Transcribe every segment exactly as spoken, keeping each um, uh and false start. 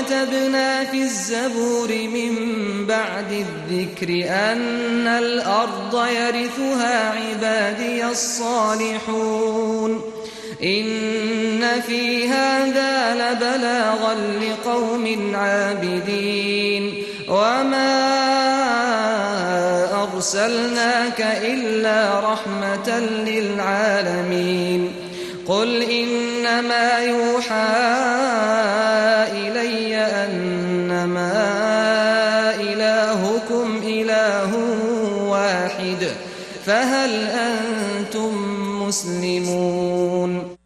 وكتبنا في الزبور من بعد الذكر أن الأرض يرثها عبادي الصالحون إن في هذا لبلاغا لقوم عابدين وما أرسلناك إلا رحمة للعالمين قل إنما يوحى إلي أنما إلهكم إله واحد فهل أنتم مسلمون؟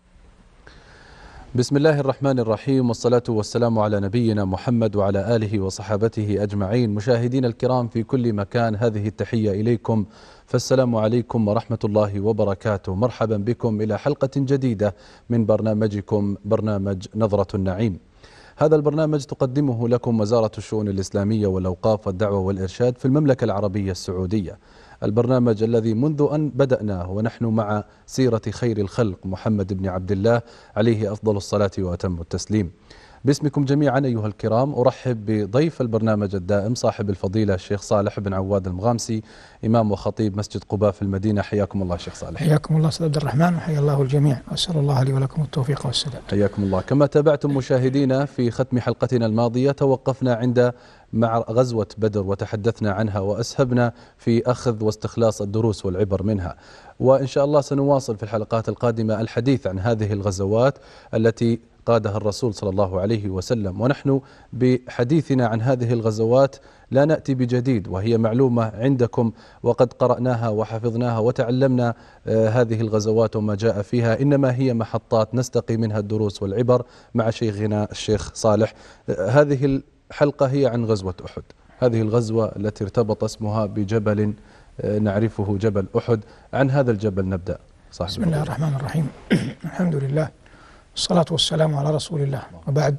بسم الله الرحمن الرحيم، والصلاة والسلام على نبينا محمد وعلى آله وصحابته أجمعين. مشاهدين الكرام في كل مكان، هذه التحية إليكم، فالسلام عليكم ورحمة الله وبركاته. مرحبا بكم إلى حلقة جديدة من برنامجكم برنامج نظرة النعيم. هذا البرنامج تقدمه لكم وزارة الشؤون الإسلامية والأوقاف والدعوة والإرشاد في المملكة العربية السعودية. البرنامج الذي منذ أن بدأناه ونحن مع سيرة خير الخلق محمد بن عبد الله عليه أفضل الصلاة وأتم التسليم. باسمكم جميعا أيها الكرام أرحب بضيف البرنامج الدائم صاحب الفضيلة الشيخ صالح بن عواد المغامسي، إمام وخطيب مسجد قباء في المدينة. حياكم الله شيخ صالح. حياكم الله أستاذ عبد الرحمن، وحيا الله الجميع، وأسأل الله لي ولكم التوفيق والسداد. حياكم الله. كما تابعتم مشاهدينا في ختم حلقتنا الماضية، توقفنا عند مع غزوة بدر وتحدثنا عنها وأسهبنا في أخذ واستخلاص الدروس والعبر منها، وإن شاء الله سنواصل في الحلقات القادمة الحديث عن هذه الغزوات التي قادها الرسول صلى الله عليه وسلم. ونحن بحديثنا عن هذه الغزوات لا نأتي بجديد، وهي معلومة عندكم وقد قرأناها وحفظناها وتعلمنا آه هذه الغزوات وما جاء فيها، إنما هي محطات نستقي منها الدروس والعبر مع شيخنا الشيخ صالح. آه هذه الحلقة هي عن غزوة أحد، هذه الغزوة التي ارتبط اسمها بجبل آه نعرفه جبل أحد. عن هذا الجبل نبدأ. صاحب بسم الله الرحمن الرحيم. الحمد لله، الصلاة والسلام على رسول الله، وبعد.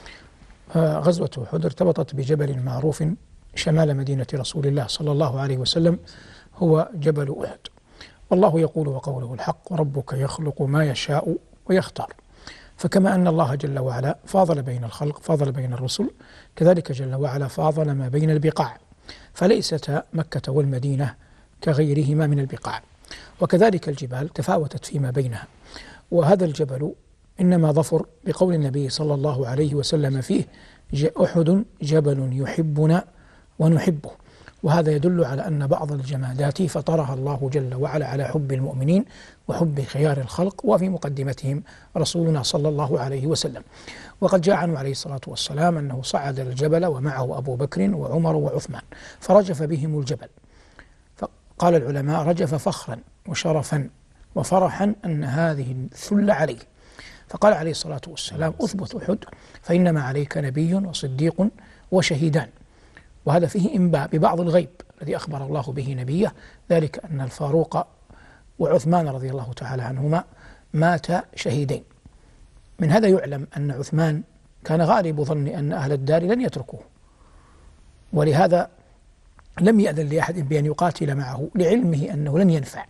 غزوة أحد ارتبطت بجبل معروف شمال مدينة رسول الله صلى الله عليه وسلم، هو جبل أحد. والله يقول وقوله الحق: وربك يخلق ما يشاء ويختار. فكما أن الله جل وعلا فاضل بين الخلق، فاضل بين الرسل، كذلك جل وعلا فاضل ما بين البقاع، فليست مكة والمدينة كغيرهما من البقاع، وكذلك الجبال تفاوتت فيما بينها. وهذا الجبل إنما ظفر بقول النبي صلى الله عليه وسلم فيه: أحد جبل يحبنا ونحبه. وهذا يدل على أن بعض الجمادات فطرها الله جل وعلا على حب المؤمنين وحب خيار الخلق، وفي مقدمتهم رسولنا صلى الله عليه وسلم. وقد جاء عنه عليه الصلاة والسلام أنه صعد الجبل ومعه أبو بكر وعمر وعثمان، فرجف بهم الجبل. فقال العلماء: رجف فخرا وشرفا وفرحا أن هذه الثلة عليه. فقال عليه الصلاة والسلام: أثبت أحد فإنما عليك نبي وصديق وشهيدان. وهذا فيه إنباء ببعض الغيب الذي أخبر الله به نبيه، ذلك أن الفاروق وعثمان رضي الله تعالى عنهما ماتا شهيدين. من هذا يعلم أن عثمان كان غالب ظن أن أهل الدار لن يتركوه، ولهذا لم يأذن لأحد بأن يقاتل معه لعلمه أنه لن ينفع.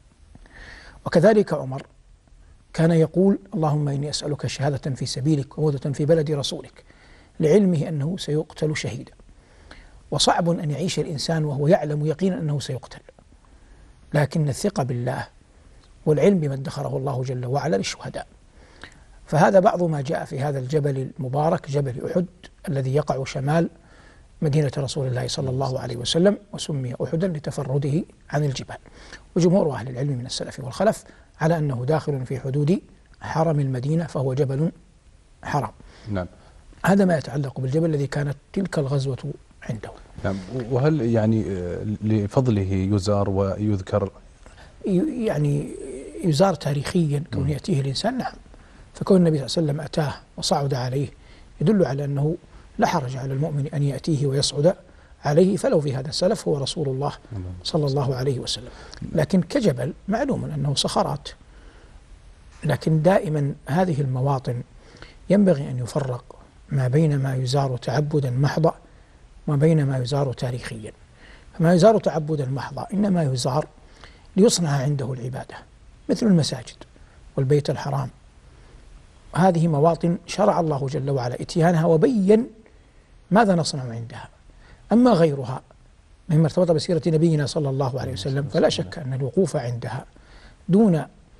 وكذلك عمر كان يقول: اللهم إني أسألك الشهادة في سبيلك وموتة في بلد رسولك، لعلمه أنه سيقتل شهيدا. وصعب أن يعيش الإنسان وهو يعلم يقينا أنه سيقتل، لكن الثقة بالله والعلم بما ادخره الله جل وعلا للشهداء. فهذا بعض ما جاء في هذا الجبل المبارك، جبل أحد، الذي يقع شمال مدينة رسول الله صلى الله عليه وسلم، وسمي أحدا لتفرده عن الجبال. وجمهور أهل العلم من السلف والخلف على أنه داخل في حدود حرم المدينة، فهو جبل حرام. نعم. هذا ما يتعلق بالجبل الذي كانت تلك الغزوة عنده. نعم. وهل يعني لفضله يزار ويذكر؟ يعني يزار تاريخيا كون يأتيه الإنسان، نعم. فكون النبي صلى الله عليه وسلم أتاه وصعد عليه يدل على أنه لا حرج على المؤمن أن يأتيه ويصعد عليه، فلو في هذا السلف هو رسول الله صلى الله عليه وسلم. لكن كجبل معلوم أنه صخرات، لكن دائما هذه المواطن ينبغي أن يفرق ما بين ما يزار تعبدا محضا وما بين ما يزار تاريخيا. فما يزار تعبدا محضا إنما يزار ليصنع عنده العبادة، مثل المساجد والبيت الحرام هذه مواطن شرع الله جل وعلا إتيانها وبين ماذا نصنع عندها. أما غيرها مما ارتبط بسيرة نبينا صلى الله عليه وسلم فلا شك أن الوقوف عندها دون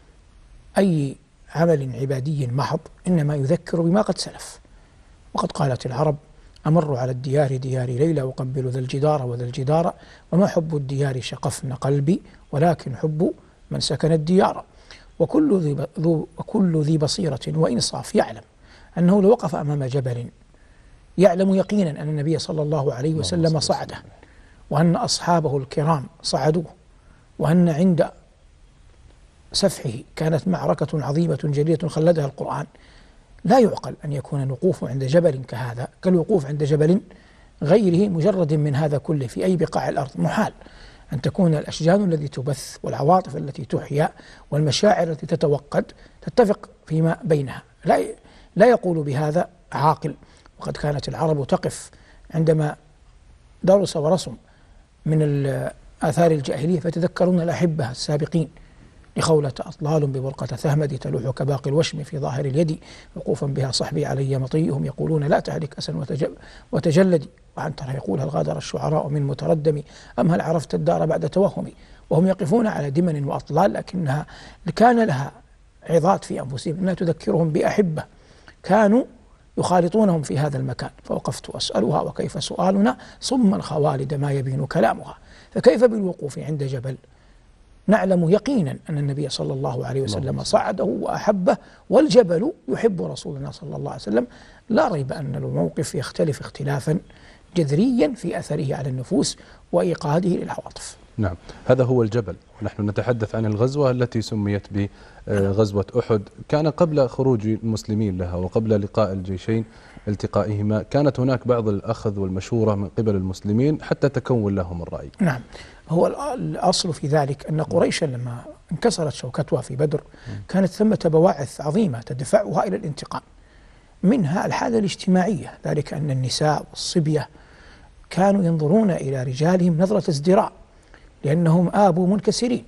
أي عمل عبادي محض إنما يذكر بما قد سلف. وقد قالت العرب: أمر على الديار ديار ليلى أقبل ذا الجدار وذا الجدار وما حب الديار شقفن قلبي ولكن حب من سكن الديار. وكل ذي, وكل ذي بصيرة وإنصاف يعلم أنه لو وقف أمام جبل يعلم يقينا أن النبي صلى الله عليه وسلم صعده، وأن أصحابه الكرام صعدوه، وأن عند سفحه كانت معركة عظيمة جليلة خلدها القرآن، لا يعقل أن يكون الوقوف عند جبل كهذا كالوقوف عند جبل غيره مجرد من هذا كله في أي بقاع الأرض. محال أن تكون الأشجان التي تبث والعواطف التي تحيا والمشاعر التي تتوقد تتفق فيما بينها. لا لا يقول بهذا عاقل. وقد كانت العرب تقف عندما درس ورسم من آثار الجاهلية فتذكرون الأحبة السابقين لخولة أطلال ببرقة ثهمد تلوح كباقي الوشم في ظاهر اليد وقوفا بها صحبي علي مطيهم يقولون لا تهلك أسا وتجلدي وعنتر يقول هل غادر الشعراء من متردم أم هل عرفت الدار بعد توهمي. وهم يقفون على دمن وأطلال لكنها كان لها عظات في أنفسهم أنها تذكرهم بأحبة كانوا يخالطونهم في هذا المكان. فوقفت أسألها وكيف سؤالنا صما خوالد ما يبين كلامها. فكيف بالوقوف عند جبل نعلم يقينا أن النبي صلى الله عليه وسلم صعده وأحبه والجبل يحب رسولنا صلى الله عليه وسلم. لا ريب أن الموقف يختلف اختلافا جذريا في أثره على النفوس وإيقاده للعواطف. نعم، هذا هو الجبل. نحن نتحدث عن الغزوة التي سميت بغزوة أحد. كان قبل خروج المسلمين لها وقبل لقاء الجيشين التقائهما كانت هناك بعض الأخذ والمشورة من قبل المسلمين حتى تكون لهم الرأي. نعم، هو الأصل في ذلك أن قريشا لما انكسرت شوكتها في بدر كانت ثمة بواعث عظيمة تدفعها إلى الانتقام. منها الحالة الاجتماعية، ذلك أن النساء والصبية كانوا ينظرون إلى رجالهم نظرة ازدراء لأنهم آبوا منكسرين،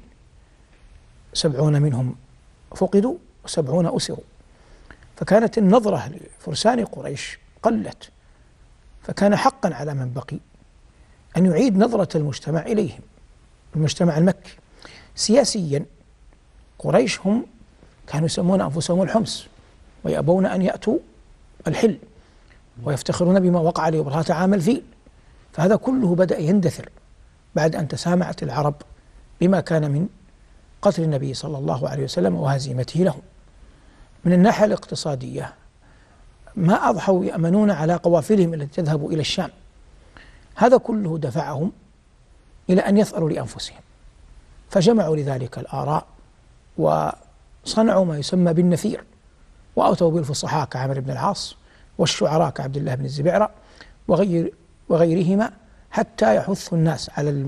سبعون منهم فقدوا وسبعون أسروا. فكانت النظرة لفرسان قريش قلت، فكان حقا على من بقي أن يعيد نظرة المجتمع إليهم، المجتمع المكي. سياسيا قريش هم كانوا يسمون أنفسهم الحمص ويأبون أن يأتوا الحل ويفتخرون بما وقع لإبرهة عام الفيل. فهذا كله بدأ يندثر بعد أن تسامعت العرب بما كان من قتل النبي صلى الله عليه وسلم وهزيمته لهم. من الناحية الاقتصادية ما أضحوا يأمنون على قوافلهم التي تذهب إلى الشام. هذا كله دفعهم إلى أن يثأروا لأنفسهم، فجمعوا لذلك الآراء وصنعوا ما يسمى بالنفير، وأتوا بالفصحاء كعمر بن العاص والشعراء كعبد الله بن الزبيعرة وغير وغيرهما حتى يحثوا الناس على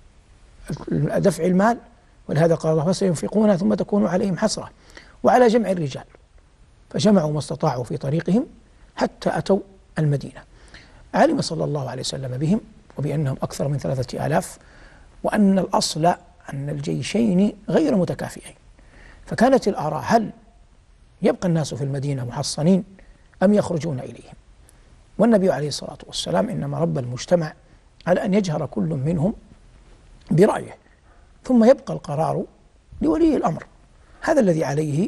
دفع المال. ولهذا قال الله فسينفقونها ثم تكون عليهم حسرة، وعلى جمع الرجال. فجمعوا ما استطاعوا في طريقهم حتى أتوا المدينة. علم صلى الله عليه وسلم بهم وبأنهم أكثر من ثلاثة آلاف، وأن الأصل أن الجيشين غير متكافئين. فكانت الآراء هل يبقى الناس في المدينة محصنين أم يخرجون إليهم. والنبي عليه الصلاة والسلام إنما ربى المجتمع على أن يجهر كل منهم برأيه، ثم يبقى القرار لولي الأمر. هذا الذي عليه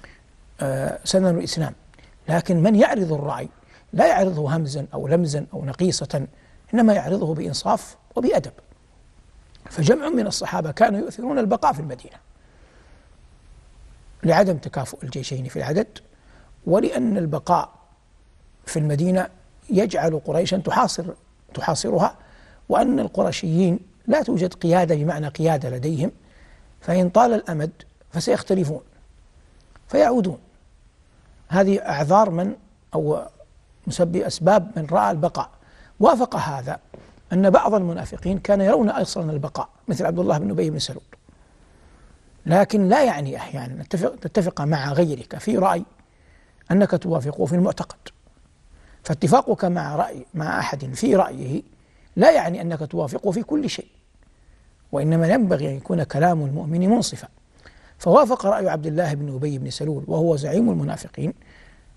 سنن الإسلام. لكن من يعرض الرأي لا يعرضه همزا أو لمزا أو نقيصة، إنما يعرضه بإنصاف وبأدب. فجمع من الصحابة كانوا يؤثرون البقاء في المدينة لعدم تكافؤ الجيشين في العدد، ولأن البقاء في المدينة يجعل قريشا تحاصر تحاصرها، وأن القرشيين لا توجد قيادة بمعنى قيادة لديهم، فإن طال الأمد فسيختلفون فيعودون. هذه أعذار من أو مسبب أسباب من رأى البقاء. وافق هذا أن بعض المنافقين كان يرون أصلا البقاء مثل عبد الله بن أبي بن سلول، لكن لا يعني أحيانا تتفق, تتفق مع غيرك في رأي أنك توافقه في المعتقد. فاتفاقك مع رأي مع أحد في رأيه لا يعني أنك توافقه في كل شيء، وإنما ينبغي أن يكون كلام المؤمن منصفا. فوافق رأي عبد الله بن أبي بن سلول وهو زعيم المنافقين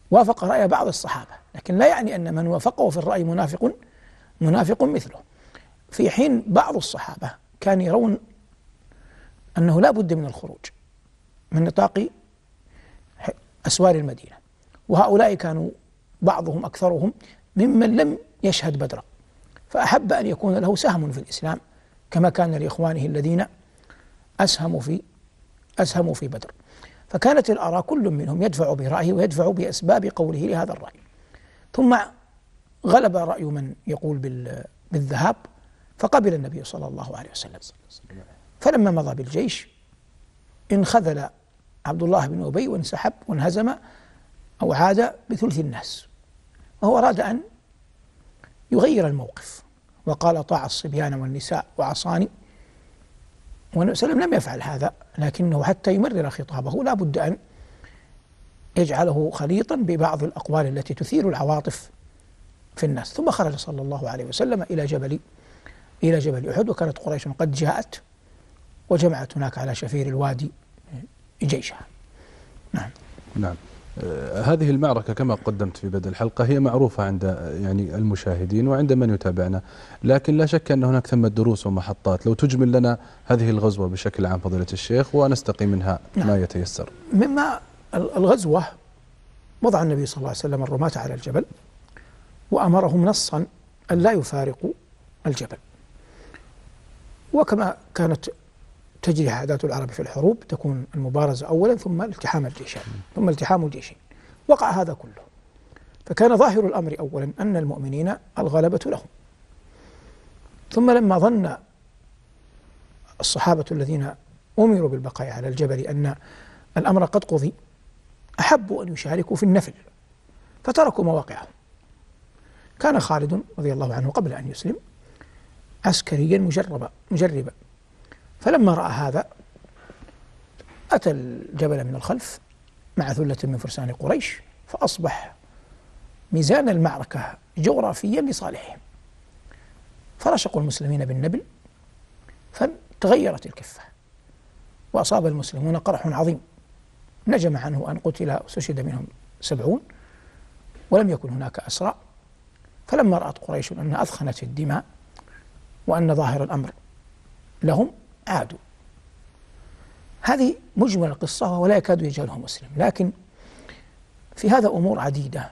وافق رأي بعض الصحابة، لكن لا يعني أن من وافقه في الرأي منافق منافق مثله، في حين بعض الصحابة كانوا يرون أنه لا بد من الخروج من نطاق أسوار المدينة، وهؤلاء كانوا بعضهم أكثرهم ممن لم يشهد بدرا، فأحب أن يكون له سهم في الإسلام كما كان لإخوانه الذين أسهموا في أسهموا في بدر. فكانت الآراء كل منهم يدفع برأيه ويدفع بأسباب قوله لهذا الرأي. ثم غلب رأي من يقول بالذهاب، فقبل النبي صلى الله عليه وسلم. فلما مضى بالجيش انخذل عبد الله بن أبي وانسحب وانهزم أو عاد بثلث الناس، وهو أراد أن يغير الموقف وقال طاع الصبيان والنساء وعصاني، والنبي صلى الله عليه وسلم لم يفعل هذا، لكنه حتى يمرر خطابه لا بد أن يجعله خليطا ببعض الأقوال التي تثير العواطف في الناس. ثم خرج صلى الله عليه وسلم إلى جبل إلى جبل أحد، وكانت قريش قد جاءت وجمعت هناك على شفير الوادي جيشها. نعم. نعم. آه هذه المعركة كما قدمت في بدء الحلقة هي معروفة عند يعني المشاهدين وعند من يتابعنا، لكن لا شك أن هناك ثمة دروس ومحطات. لو تجمل لنا هذه الغزوة بشكل عام فضيلة الشيخ ونستقي منها نعم. ما يتيسر. مما الغزوة وضع النبي صلى الله عليه وسلم الرماة على الجبل وأمرهم نصا أن لا يفارقوا الجبل، وكما كانت تجري عادات العرب في الحروب تكون المبارزة أولا ثم التحام الجيشين ثم التحام الجيشين، وقع هذا كله. فكان ظاهر الأمر أولا أن المؤمنين الغلبة لهم، ثم لما ظن الصحابة الذين أمروا بالبقاء على الجبل أن الأمر قد قضي أحبوا أن يشاركوا في النفل فتركوا مواقعهم. كان خالد رضي الله عنه قبل أن يسلم عسكريا مجربا مجربا، فلما رأى هذا أتى الجبل من الخلف مع ثلة من فرسان قريش، فأصبح ميزان المعركة جغرافيا لصالحهم، فرشقوا المسلمين بالنبل فتغيرت الكفة وأصاب المسلمون قرح عظيم، نجم عنه أن قتل واستشهد منهم سبعون ولم يكن هناك أسرى. فلما رأت قريش أنها أثخنت الدماء وأن ظاهر الأمر لهم عادوا. هذه مجمل القصة ولا يكاد يجهلها مسلم، لكن في هذا أمور عديدة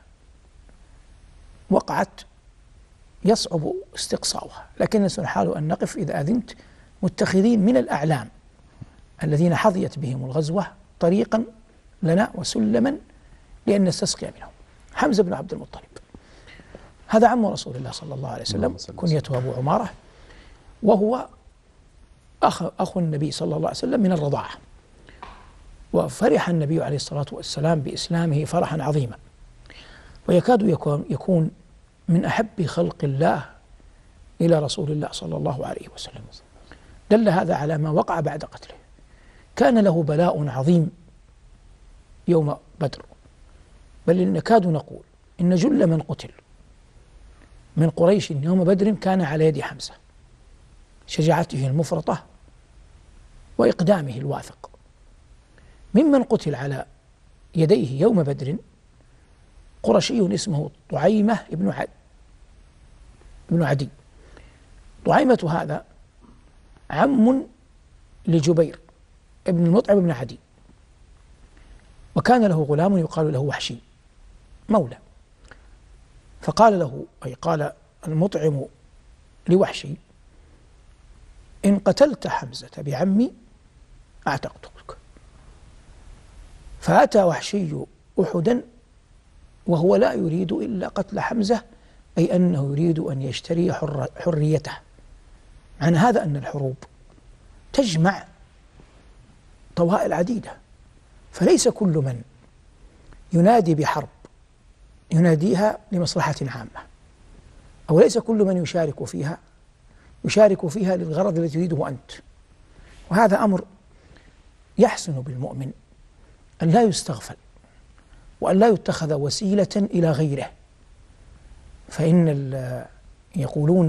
وقعت يصعب استقصاؤها، لكن سنحاول أن نقف إذا أذنت متخذين من الأعلام الذين حظيت بهم الغزوة طريقا لنا وسلما لأن نستسقي منهم. حمزة بن عبد المطلب هذا عم رسول الله صلى الله عليه وسلم، كنيته أبو عمارة، وهو أخ, أخو النبي صلى الله عليه وسلم من الرضاعة، وفرح النبي عليه الصلاة والسلام بإسلامه فرحا عظيما، ويكاد يكون, يكون من أحب خلق الله إلى رسول الله صلى الله عليه وسلم. دل هذا على ما وقع بعد قتله. كان له بلاء عظيم يوم بدر، بل نكاد نقول إن جل من قتل من قريش يوم بدر كان على يد حمزة، شجاعته المفرطة وإقدامه الواثق. ممن قتل على يديه يوم بدر قرشي اسمه طعيمة ابن عد ابن عدي. طعيمة هذا عم لجبير ابن المطعم بن عدي، وكان له غلام يقال له وحشي مولى، فقال له أي قال المطعم لوحشي إن قتلت حمزة بعمي أعتقتك. فأتى وحشي أحدا وهو لا يريد إلا قتل حمزة، أي أنه يريد أن يشتري حر حريته. معنى هذا أن الحروب تجمع طوائل عديدة، فليس كل من ينادي بحرب يناديها لمصلحة عامة، أو ليس كل من يشارك فيها يشارك فيها للغرض الذي تريده أنت. وهذا أمر يحسن بالمؤمن أن لا يستغفل وأن لا يتخذ وسيلة إلى غيره. فإن يقولون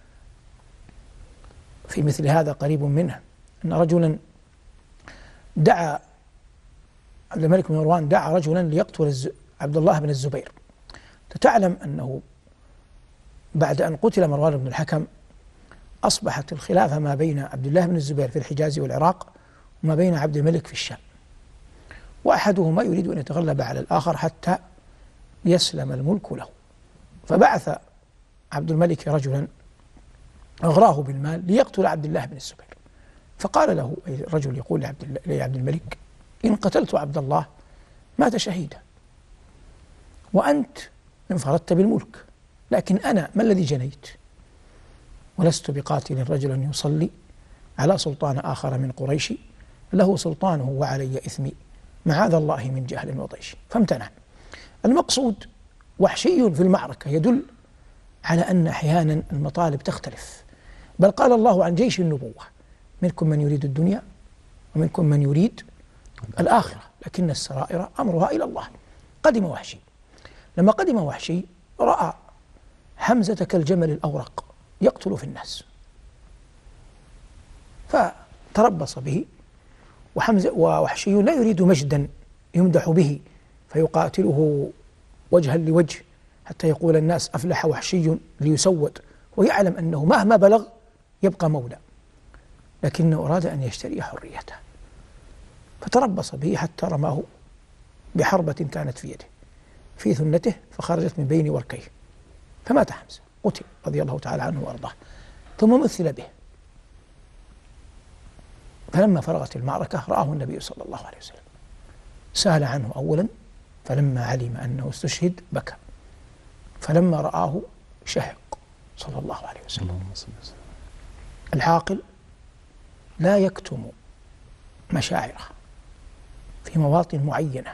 في مثل هذا قريب منه أن رجلا دعا عبد الملك بن مروان دعا رجلا ليقتل عبد الله بن الزبير. تعلم أنه بعد أن قتل مروان بن الحكم أصبحت الخلافة ما بين عبد الله بن الزبير في الحجاز والعراق وما بين عبد الملك في الشام، وأحدهما يريد أن يتغلب على الآخر حتى يسلم الملك له، فبعث عبد الملك رجلا أغراه بالمال ليقتل عبد الله بن الزبير، فقال له الرجل يقول لعبد, لعبد الملك: إن قتلت عبد الله مات شهيدا، وأنت انفردت بالملك، لكن أنا ما الذي جنيت؟ ولست بقاتل رجلا يصلي على سلطان آخر من قريش له سلطانه وعلي إثمي، معاذ الله من جهل وطيش. فامتنع. المقصود وحشي في المعركة يدل على أن أحيانا المطالب تختلف، بل قال الله عن جيش النبوة: منكم من يريد الدنيا ومنكم من يريد الآخرة، لكن السرائر أمرها إلى الله. قدم وحشي. لما قدم وحشي رأى حمزة كالجمل الأورق يقتل في الناس، فتربص به. وحمزة ووحشي لا يريد مجدا يمدح به فيقاتله وجها لوجه حتى يقول الناس أفلح وحشي ليسود، ويعلم أنه مهما بلغ يبقى مولى، لكنه أراد أن يشتري حريته، فتربص به حتى رماه بحربة كانت في يده في ثنته فخرجت من بين وركيه، فمات حمزة، قتل رضي الله تعالى عنه وأرضاه. ثم مثل به، فلما فرغت المعركة رآه النبي صلى الله عليه وسلم، سأل عنه أولا، فلما علم أنه استشهد بكى، فلما رآه شهق صلى الله عليه وسلم. العاقل لا يكتم مشاعره في مواطن معينة،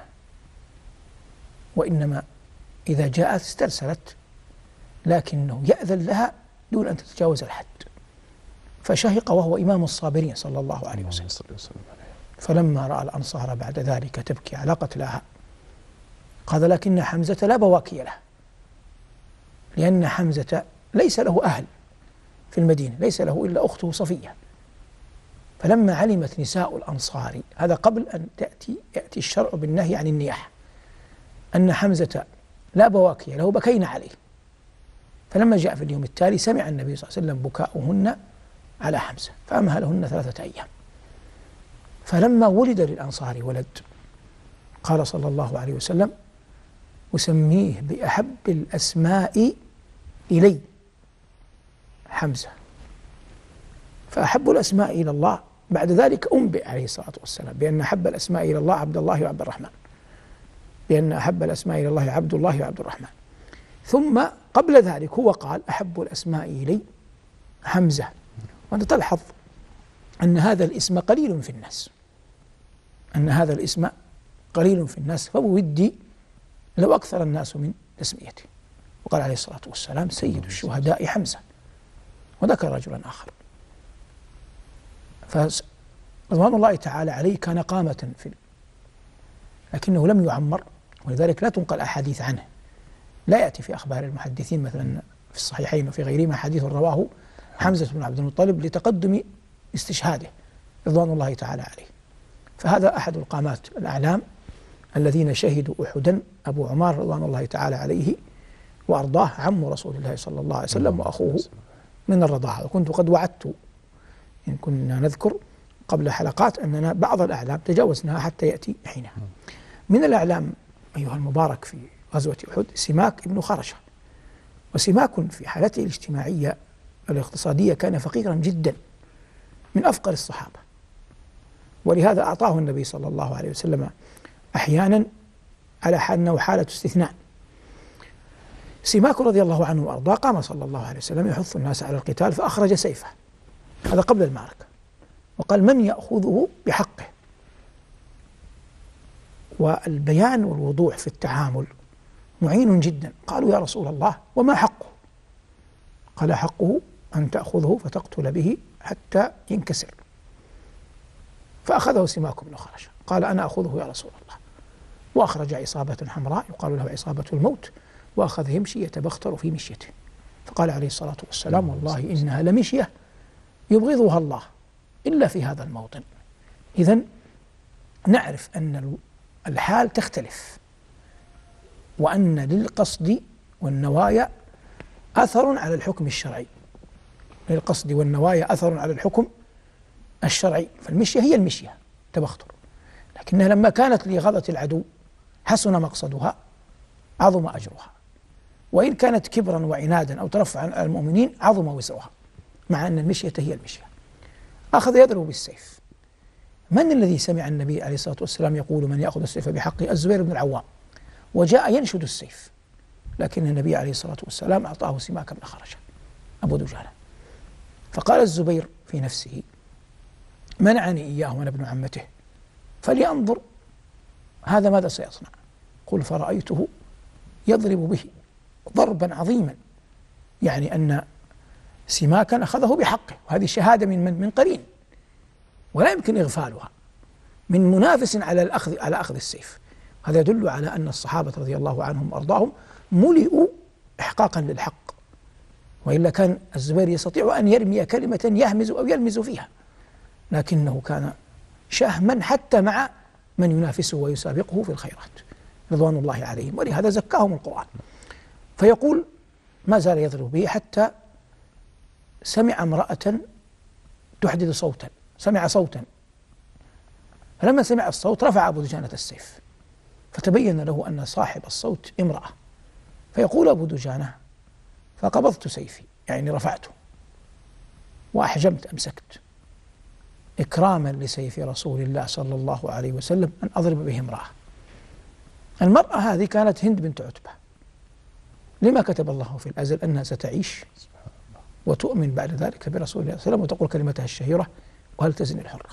وإنما إذا جاءت استرسلت، لكنه يأذن لها دون أن تتجاوز الحد. فشهق وهو إمام الصابرين صلى الله عليه وسلم. فلما رأى الأنصار بعد ذلك تبكي على قتلاها قال: لكن حمزة لا بواكي له، لأن حمزة ليس له أهل في المدينة، ليس له إلا أخته صفية. فلما علمت نساء الأنصار، هذا قبل أن تأتي يأتي الشرع بالنهي عن النياحة، أن حمزة لا بواكي له بكين عليه، فلما جاء في اليوم التالي سمع النبي صلى الله عليه وسلم بكاؤهن على حمزة فأمهلهن ثلاثة أيام. فلما ولد للأنصار ولد قال صلى الله عليه وسلم: أسميه بأحب الأسماء إلي حمزة. فأحب الأسماء إلى الله بعد ذلك أنبئ عليه الصلاة والسلام بأن أحب الأسماء إلى الله عبد الله وعبد الرحمن، بأن أحب الأسماء إلى الله عبد الله وعبد الرحمن. ثم قبل ذلك هو قال: أحب الأسماء إلي حمزة. وأنت تلحظ أن هذا الاسم قليل في الناس، أن هذا الاسم قليل في الناس، فودي لو أكثر الناس من تسميته. وقال عليه الصلاة والسلام: سيد الشهداء حمزة. وذكر رجلا آخر. فرضوان الله تعالى عليه كان قامة في لكنه لم يعمر، ولذلك لا تنقل أحاديث عنه، لا يأتي في أخبار المحدثين مثلا في الصحيحين وفي غيرهما حديث رواه حمزة بن عبد المطلب لتقدم استشهاده رضوان الله تعالى عليه. فهذا أحد القامات الأعلام الذين شهدوا أحدا، أبو عمار رضوان الله تعالى عليه وأرضاه، عم رسول الله صلى الله عليه وسلم وأخوه من الرضاعة. وكنت قد وعدت إن كنا نذكر قبل حلقات أننا بعض الأعلام تجاوزناها حتى يأتي حينها. من الأعلام أيها المبارك في غزوة أحد سماك ابن خرشة. وسماك في حالته الاجتماعية الاقتصادية كان فقيرا جدا، من أفقر الصحابة، ولهذا أعطاه النبي صلى الله عليه وسلم أحيانا على أنه حالة استثناء. سماك رضي الله عنه وأرضاه قام صلى الله عليه وسلم يحث الناس على القتال، فأخرج سيفه، هذا قبل المعركة، وقال: من يأخذه بحقه. والبيان والوضوح في التعامل معين جدا. قالوا: يا رسول الله وما حقه؟ قال: حقه أن تأخذه فتقتل به حتى ينكسر. فأخذه سماك بن خرشة قال: أنا أخذه يا رسول الله. وأخرج عصابة حمراء يقال له عصابة الموت، وأخذ يمشي يتبختر في مشيته، فقال عليه الصلاة والسلام: والله إنها لمشية يبغضها الله إلا في هذا الموطن. إذن نعرف أن الحال تختلف، وأن للقصد والنوايا أثر على الحكم الشرعي، للقصد والنوايا أثر على الحكم الشرعي. فالمشية هي المشية تبختر، لكنها لما كانت لغضة العدو حسن مقصدها عظم أجرها، وإن كانت كبرا وعنادا أو ترفعا على المؤمنين عظم وزرها، مع أن المشية هي المشية. أخذ يضرب بالسيف. من الذي سمع النبي عليه الصلاة والسلام يقول من يأخذ السيف بحقه؟ الزبير بن العوام، وجاء ينشد السيف، لكن النبي عليه الصلاة والسلام أعطاه سماك بن خرشة أبو دجانة. فقال الزبير في نفسه منعني إياه وأنا ابن عمته، فلينظر هذا ماذا سيصنع. قل فرأيته يضرب به ضربا عظيما، يعني أن سماكا أخذه بحقه، وهذه شهادة من من من قرين ولا يمكن إغفالها، من منافس على الأخذ على أخذ السيف. هذا يدل على أن الصحابة رضي الله عنهم وأرضاهم ملئوا إحقاقا للحق، وإلا كان الزبير يستطيع أن يرمي كلمة يهمز أو يلمز فيها، لكنه كان شهما حتى مع من ينافسه ويسابقه في الخيرات رضوان الله عليهم، ولهذا زكاهم القرآن. فيقول ما زال يضرب به حتى سمع امرأة تحدث صوتا، سمع صوتا، فلما سمع الصوت رفع أبو دجانة السيف، فتبين له أن صاحب الصوت امرأة، فيقول أبو دجانة فقبضت سيفي، يعني رفعته وأحجمت أمسكت إكراما لسيف رسول الله صلى الله عليه وسلم أن أضرب به امرأة. المرأة هذه كانت هند بنت عتبة. لما كتب الله في الأزل أنها ستعيش وتؤمن بعد ذلك برسول الله صلى الله عليه وسلم وتقول كلمتها الشهيرة وهل تزني الحرة.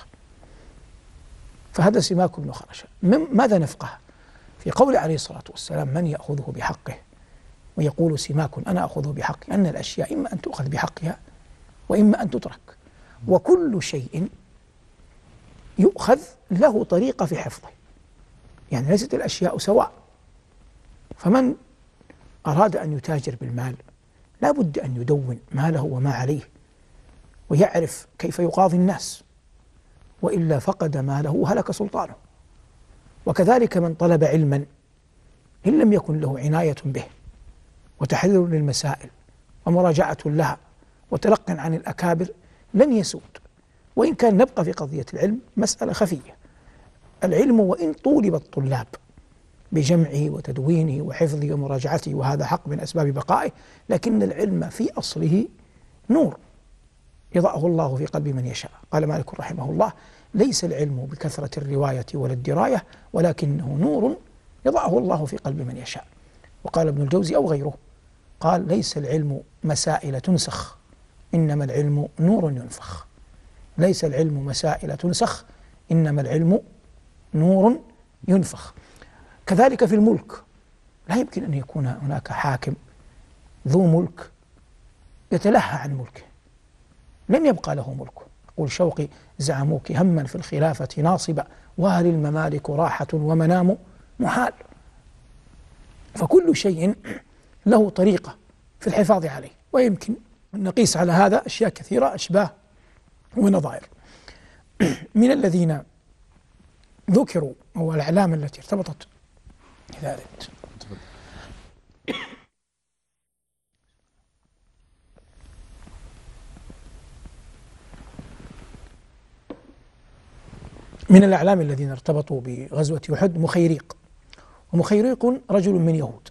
فهذا سماك بن خرشة. ماذا نفقه في قول عليه الصلاة والسلام من يأخذه بحقه، ويقول سماك أنا أخذه بحقي، أن الأشياء إما أن تؤخذ بحقها وإما أن تترك، وكل شيء يؤخذ له طريقة في حفظه، يعني ليست الأشياء سواء. فمن أراد أن يتاجر بالمال لا بد أن يدون ماله وما عليه ويعرف كيف يقاضي الناس، وإلا فقد ماله وهلك سلطانه. وكذلك من طلب علما إن لم يكن له عناية به وتحرير للمسائل ومراجعة لها وتلق عن الأكابر لن يسود. وإن كان نبقى في قضية العلم مسألة خفية، العلم وإن طولب الطلاب بجمعه وتدوينه وحفظه ومراجعته وهذا حق من أسباب بقائه، لكن العلم في أصله نور يضعه الله في قلب من يشاء. قال مالك رحمه الله ليس العلم بكثرة الرواية ولا الدراية، ولكنه نور يضعه الله في قلب من يشاء. وقال ابن الجوزي أو غيره قال ليس العلم مسائل تنسخ، إنما العلم نور ينفخ. ليس العلم مسائل تنسخ، إنما العلم نور ينفخ. كذلك في الملك لا يمكن أن يكون هناك حاكم ذو ملك يتلهى عن ملكه، لن يبقى له ملك. يقول شوقي زعموك هما في الخلافة ناصبا، وهل الممالك راحة ومنام محال. فكل شيء له طريقة في الحفاظ عليه، ويمكن أن نقيس على هذا أشياء كثيرة أشباه ونظائر. من الذين ذكروا هو الأعلام التي ارتبطت بذلك من الأعلام الذين ارتبطوا بغزوة أحد مخيريق. ومخيريق رجل من يهود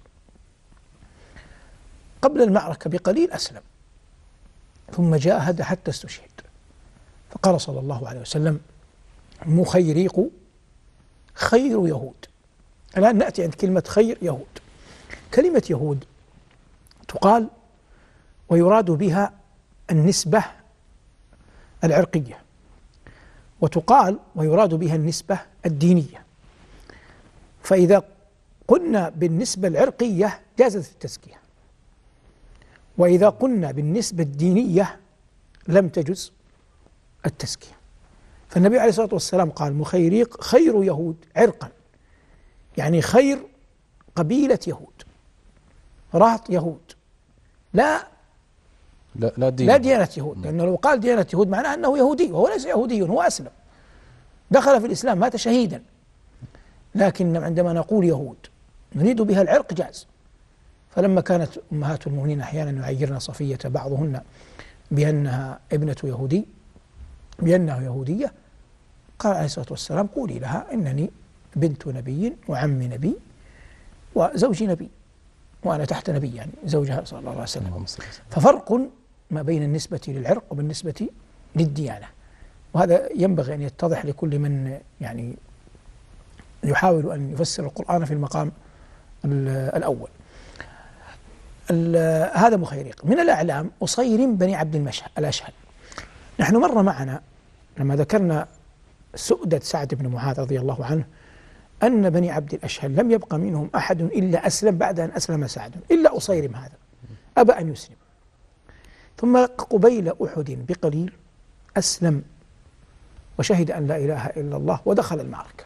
قبل المعركة بقليل أسلم، ثم جاهد حتى استشهد. فقال صلى الله عليه وسلم مخيريق خير يهود. الآن نأتي عند كلمة خير يهود. كلمة يهود تقال ويراد بها النسبة العرقية، وتقال ويراد بها النسبة الدينية. فإذا قلنا بالنسبة العرقية جازت التزكية، وإذا قلنا بالنسبة الدينية لم تجز التزكية. فالنبي عليه الصلاة والسلام قال مخيريق خير يهود عرقا، يعني خير قبيلة يهود، رهط يهود، لا لا, لا, دين. لا ديانة يهود، لأنه لو قال ديانة يهود معناه أنه يهودي، وهو ليس يهودي، هو أسلم دخل في الإسلام مات شهيدا. لكن عندما نقول يهود نريد بها العرق جاز. فلما كانت أمهات المؤمنين أحيانا يعيرن صفية بعضهن بأنها ابنة يهودي بأنها يهودية، قال عليه الصلاة والسلام قولي لها إنني بنت نبي وعم نبي وزوج نبي، وأنا تحت نبي، يعني زوجها صلى الله عليه وسلم. ففرق ما بين النسبة للعرق وبالنسبة للديانة، وهذا ينبغي أن يتضح لكل من يعني يحاول أن يفسر القرآن في المقام الأول. هذا مخيريق. من الأعلام أصيرم بني عبد الأشهل. نحن مر معنا لما ذكرنا سؤدة سعد بن معاذ رضي الله عنه أن بني عبد الأشهل لم يبق منهم أحد إلا أسلم بعد أن أسلم سعد، إلا أصيرم هذا أبى أن يسلم، ثم قبيل أحد بقليل أسلم وشهد أن لا إله إلا الله ودخل المعركة،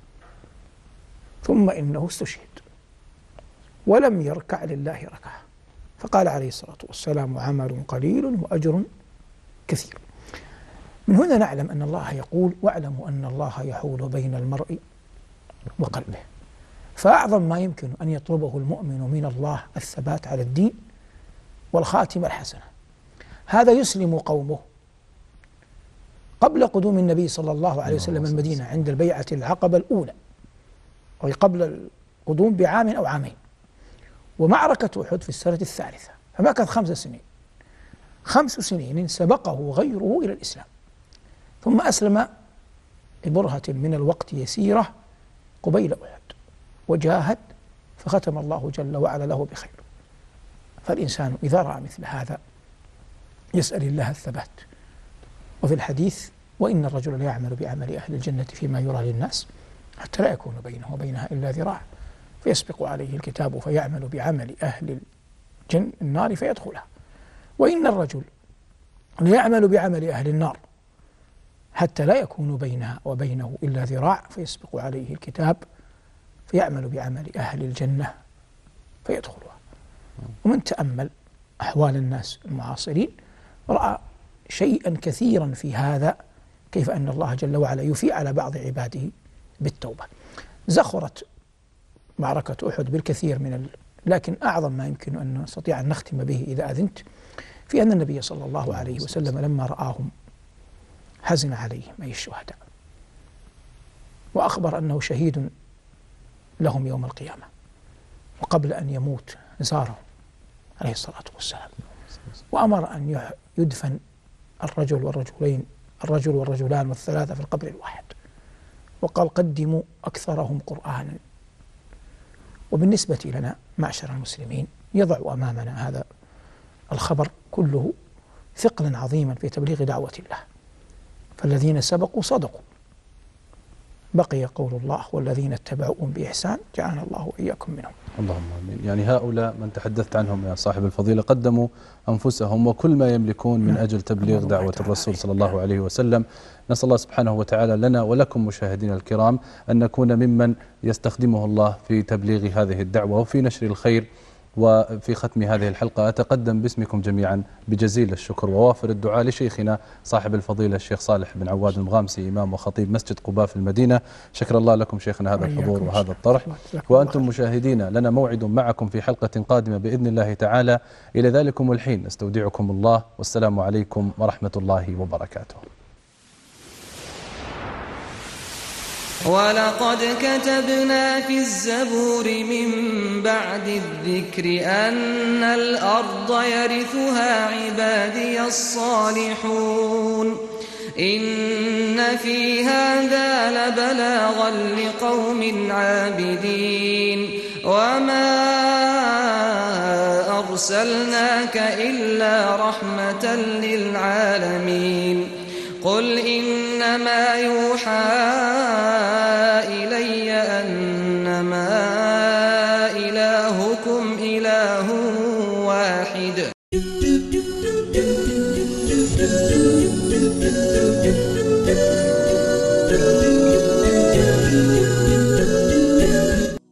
ثم إنه استشهد ولم يركع لله ركعة، فقال عليه الصلاة والسلام عمل قليل وأجر كثير. من هنا نعلم أن الله يقول واعلموا أن الله يحول بين المرء وقلبه، فأعظم ما يمكن أن يطلبه المؤمن من الله الثبات على الدين والخاتمة الحسنة. هذا يسلم قومه قبل قدوم النبي صلى الله عليه وسلم المدينة عند البيعة العقبة الأولى، أي قبل القدوم بعام أو عامين، ومعركة أحد في السنة الثالثة، فما كانت خمس سنين خمس سنين سبقه غيره إلى الإسلام، ثم أسلم ببرهة من الوقت يسيرة قبيل أحد وجاهد فختم الله جل وعلا له بخير. فالإنسان إذا رأى مثل هذا يسأل الله الثبات. وفي الحديث وإن الرجل لا يعمل بعمل أهل الجنة فيما يرى للناس حتى لا يكون بينه وبينها إلا ذراع فيسبق عليه الكتاب فيعمل بعمل أهل الجن النار فيدخلها، وإن الرجل لا يعمل بعمل أهل النار حتى لا يكون بينها وبينه إلا ذراع فيسبق عليه الكتاب فيعمل بعمل أهل الجنة فيدخلها. ومن تأمل أحوال الناس المعاصرين رأى شيئا كثيرا في هذا، كيف أن الله جل وعلا يفيء على بعض عباده بالتوبة. زخرت معركة أحد بالكثير من ال... لكن أعظم ما يمكن أن نستطيع أن نختم به إذا أذنت في أن النبي صلى الله عليه وسلم لما رآهم حزن عليهم أي الشهداء، وأخبر أنه شهيد لهم يوم القيامة، وقبل أن يموت زارهم عليه الصلاة والسلام وأمر أن يدفن الرجل والرجلين الرجل والرجلان والثلاثة في القبر الواحد، وقال قدموا أكثرهم قرآنا. وبالنسبة لنا معشر المسلمين يضع أمامنا هذا الخبر كله ثقلا عظيما في تبليغ دعوة الله، فالذين سبقوا صدقوا، بقي قول الله والذين اتبعوهم بإحسان جعلنا الله وإياكم منهم. اللهم آمين. يعني هؤلاء من تحدثت عنهم يا صاحب الفضيلة قدموا أنفسهم وكل ما يملكون من أجل تبليغ دعوة الرسول صلى الله عليه وسلم. نسأل الله سبحانه وتعالى لنا ولكم مشاهدينا الكرام أن نكون ممن يستخدمه الله في تبليغ هذه الدعوة وفي نشر الخير. وفي ختم هذه الحلقة أتقدم باسمكم جميعا بجزيل الشكر ووافر الدعاء لشيخنا صاحب الفضيلة الشيخ صالح بن عواد المغامسي إمام وخطيب مسجد قباء في المدينة. شكر الله لكم شيخنا هذا الحضور وهذا الطرح. وأنتم مشاهدينا لنا موعد معكم في حلقة قادمة بإذن الله تعالى. إلى ذلكم الحين استودعكم الله والسلام عليكم ورحمة الله وبركاته. ولقد كتبنا في الزبور من بعد الذكر أن الأرض يرثها عبادي الصالحون إن في هذا لبلاغا لقوم عابدين وما أرسلناك إلا رحمة للعالمين قل إنما يوحى إلي أنما إلهكم إله واحد